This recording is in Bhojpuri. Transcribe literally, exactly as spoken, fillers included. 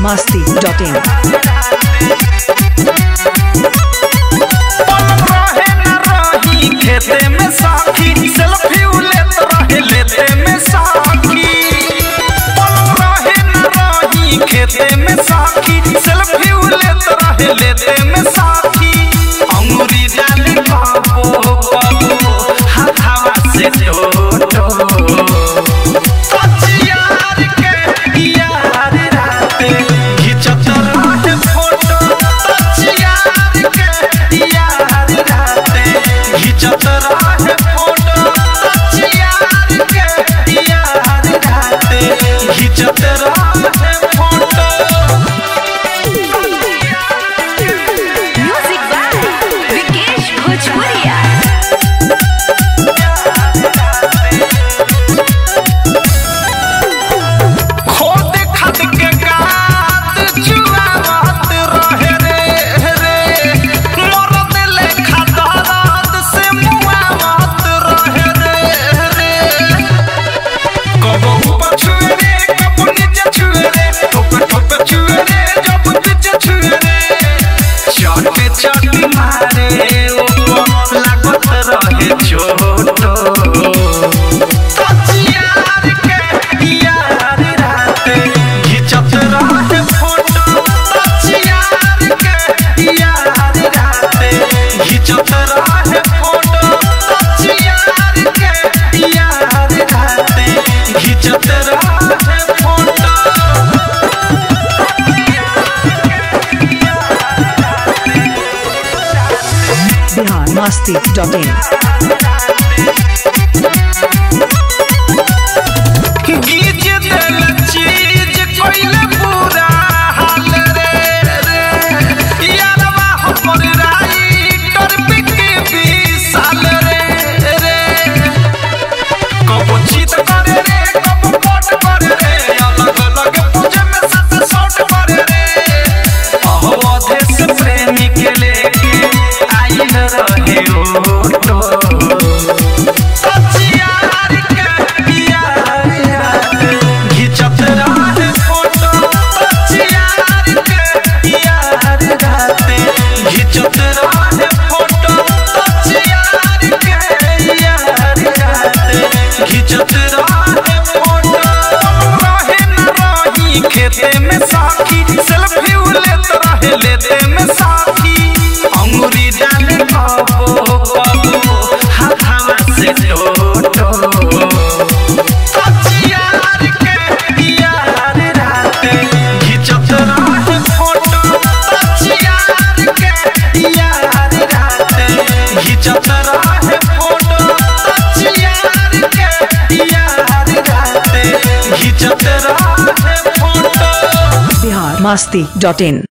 masti dot in. खेते में साखी सेल्फी लेत रहे लेते में साखी पल रहे न रही खेते में साखी सेल्फी लेत रहे लेते में साखी अंगूरी डाली बाबो बाबो हाथावा से टोटो यार के यार राते खिंचत रहे फोटो यार के यार राते खिंचत रहे फोटो यार के यार राते खिंचत रहे फोटो। म्यूजिक बाय विकेश भोजपुरिया। खोद खद के गात जुआवत रहे रे रे मरद लेखा दर्द से मुआवत रहे रे रे कबो ऊपर छुए रे कबो नीचे छुए रे ठोपे ठोपे छुए रे जब नीचे छुए रे चोटे चोटी मारे ओ लागत रहे छोटो यार के यार राते खिंचत रहे फोटो यार के यार राते खिंचत रहे फोटो यार के यार राते खिंचत रहे photo. Bihar masti dot in. गीज दिल चीज कोइले पूरा हाल रे रे यारवा हमर राइटर बिके विशाल रे रे कबो चित करे रे कबो पट करे रे अलग अलग पूजे में साथ शॉट करे रे अहो अधेश प्रेमी के लेके आइल रहे ओटो यार के यार राते खिंचत रहे फोटो यार के यार राते खिंचत रहे फोटो यार के यार राते खिंचत रहे फोटो रहे न रही खेते में साखी सेल्फी लेत रहे लेते में साखी अंगूरी डाले बाबो बाबो हाथावा से टोटो यार के यार राते खिंचत रहे फोटो यार के यार राते खिंचत रहे फोटो यार के यार राते खिंचत रहे photo. Bihar masti dot in.